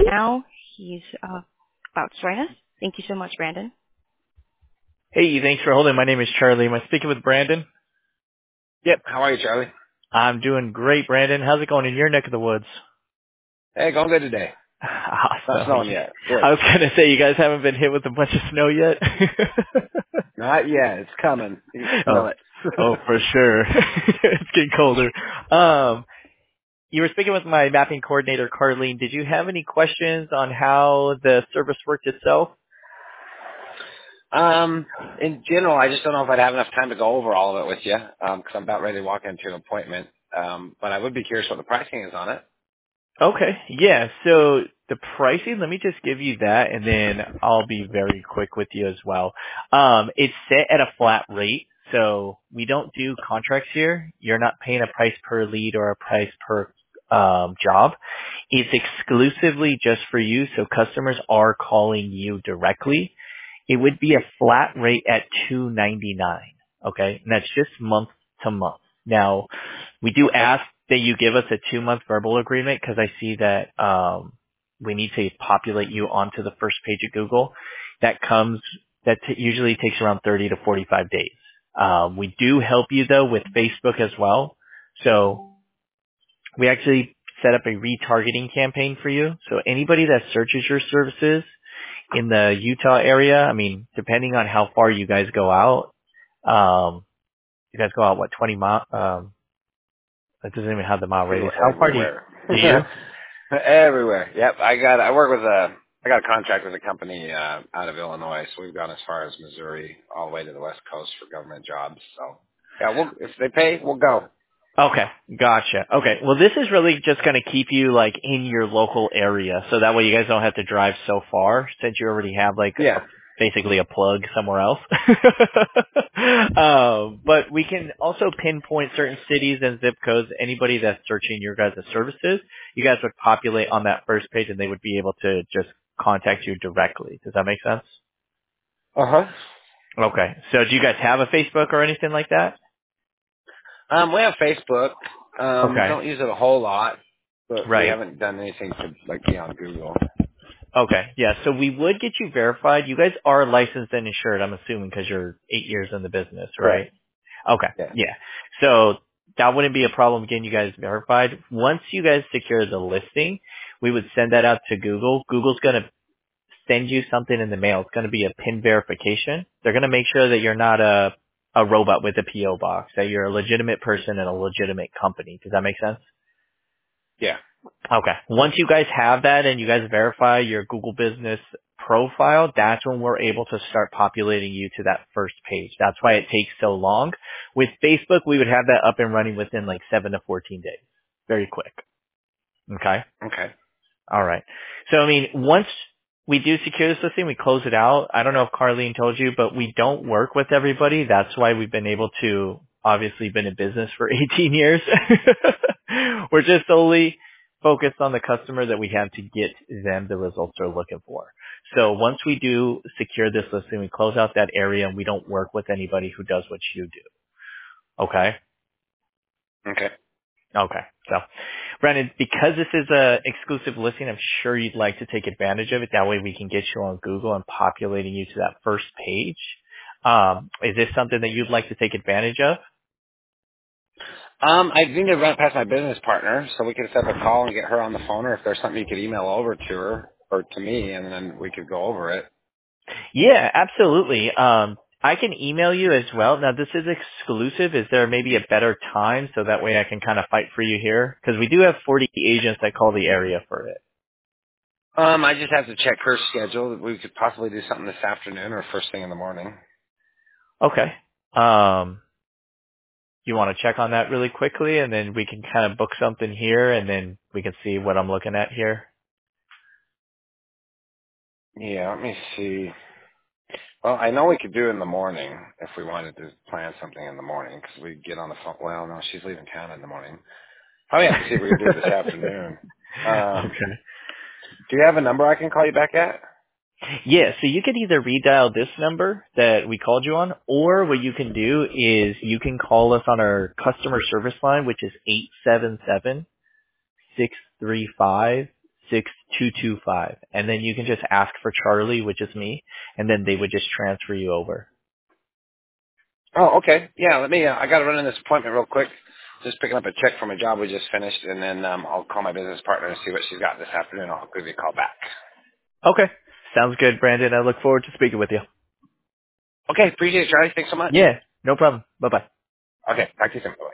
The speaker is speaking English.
now. He's about to join us. Thank you so much, Brandon. Hey, thanks for holding. My name is Charlie. Am I speaking with Brandon? Yep. How are you, Charlie? I'm doing great, Brandon. How's it going in your neck of the woods? Hey, going good today. Not Awesome. snowing yet. Good. I was going to say, you guys haven't been hit with a bunch of snow yet? Not yet. It's coming. You can smell oh, it. oh, for sure. It's getting colder. You were speaking with my mapping coordinator, Carlene. Did you have any questions on how the service worked itself? In general, I just don't know if I'd have enough time to go over all of it with you, because I'm about ready to walk into an appointment. But I would be curious what the pricing is on it. Okay. Yeah. So the pricing, let me just give you that and then I'll be very quick with you as well. It's set at a flat rate. So we don't do contracts here. You're not paying a price per lead or a price per job. It's exclusively just for you. So customers are calling you directly. It would be a flat rate at $299. Okay. And that's just month to month. Now, we do ask that you give us a 2-month verbal agreement because I see that we need to populate you onto the first page of Google. That usually takes around 30 to 45 days. We do help you though with Facebook as well. So we actually set up a retargeting campaign for you. So anybody that searches your services in the Utah area, I mean, depending on how far you guys go out, you guys go out, what, 20 miles? It doesn't even have the mile radius. How far do you? Everywhere. Yep. I got a contract with a company out of Illinois, so we've gone as far as Missouri, all the way to the West Coast for government jobs. So yeah, if they pay, we'll go. Okay, gotcha. Okay, well, this is really just going to keep you like in your local area, so that way you guys don't have to drive so far, since you already have basically a plug somewhere else. But we can also pinpoint certain cities and zip codes. Anybody that's searching your guys' services, you guys would populate on that first page, and they would be able to just contact you directly. Does that make sense? Uh-huh. Okay. So do you guys have a Facebook or anything like that? We have Facebook. Okay. Don't use it a whole lot, but we Right. haven't done anything to be on Google. Okay. Yeah. So we would get you verified. You guys are licensed and insured, I'm assuming, because you're 8 years in the business, right? Correct. Okay. Yeah. So that wouldn't be a problem getting you guys verified. Once you guys secure the listing, we would send that out to Google. Google's going to send you something in the mail. It's going to be a PIN verification. They're going to make sure that you're not a robot with a PO box, that you're a legitimate person and a legitimate company. Does that make sense? Yeah. Okay. Once you guys have that and you guys verify your Google business profile, that's when we're able to start populating you to that first page. That's why it takes so long. With Facebook, we would have that up and running within like 7 to 14 days. Very quick. Okay. Okay. All right. So, I mean, once we do secure this listing, we close it out. I don't know if Carlene told you, but we don't work with everybody. That's why we've been able to obviously been in business for 18 years. We're just solely focused on the customer that we have to get them the results they're looking for. So once we do secure this listing, we close out that area and we don't work with anybody who does what you do. Okay? Okay. Okay. So, Brandon, because this is a exclusive listing, I'm sure you'd like to take advantage of it. That way we can get you on Google and populating you to that first page. Is this something that you'd like to take advantage of? I need to run it past my business partner, so we could set up a call and get her on the phone, or if there's something you could email over to her or to me, and then we could go over it. Yeah, absolutely. I can email you as well. Now, this is exclusive. Is there maybe a better time so that way I can kind of fight for you here? Because we do have 40 agents that call the area for it. I just have to check her schedule. We could possibly do something this afternoon or first thing in the morning. Okay. You want to check on that really quickly, and then we can kind of book something here, and then we can see what I'm looking at here? Yeah, let me see. Well, I know we could do it in the morning if we wanted to plan something in the morning, because we get on the phone. Well, no, she's leaving town in the morning. Probably have to see if we can do it this afternoon. Okay. Do you have a number I can call you back at? Yeah, so you can either redial this number that we called you on, or what you can do is you can call us on our customer service line, which is 877-635-6600. 6225. And then you can just ask for Charlie, which is me, and then they would just transfer you over. Oh, okay. Yeah, let me, I got to run in this appointment real quick. Just picking up a check from a job we just finished, and then I'll call my business partner and see what she's got this afternoon. I'll give you a call back. Okay. Sounds good, Brandon. I look forward to speaking with you. Okay, appreciate it, Charlie. Thanks so much. Yeah, no problem. Bye-bye. Okay, talk to you soon. Bye.